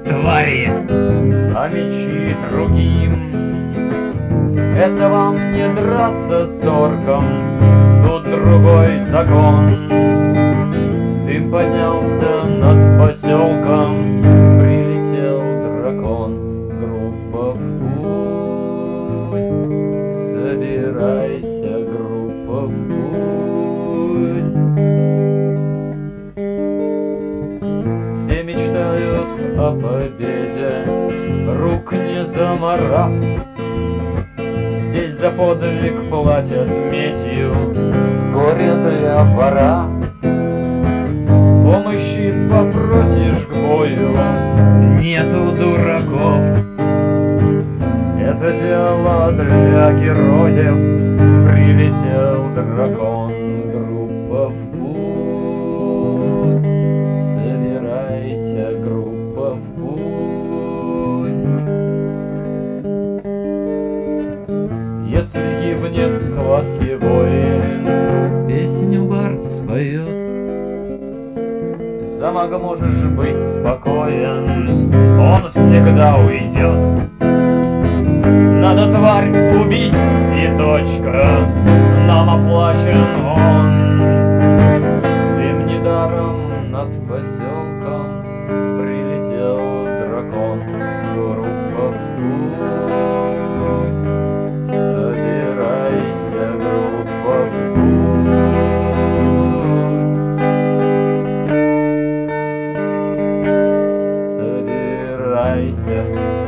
твари. А мечи другим. Это вам не драться с орком, тут другой закон. Дым поднялся над поселком, прилетел дракон. Группа в путь, собирайся, группа в путь. Все мечтают о победе, рук не замарав. Здесь за подвиг платят медью, горе для вора. Помощи попросишь к бою, Нету дураков. это дело для героев. Прилетел дракон, группа в путь. Собирайся, группа в путь. Если гибнет в схватке воин, Песню бард споет. за мага можешь быть спокоен, он всегда уйдет. Надо тварь убить и точка, нам оплачен он. Дым недаром над поселком, прилетел дракон. Группа в путь, собирайся, группа в путь. Собирайся.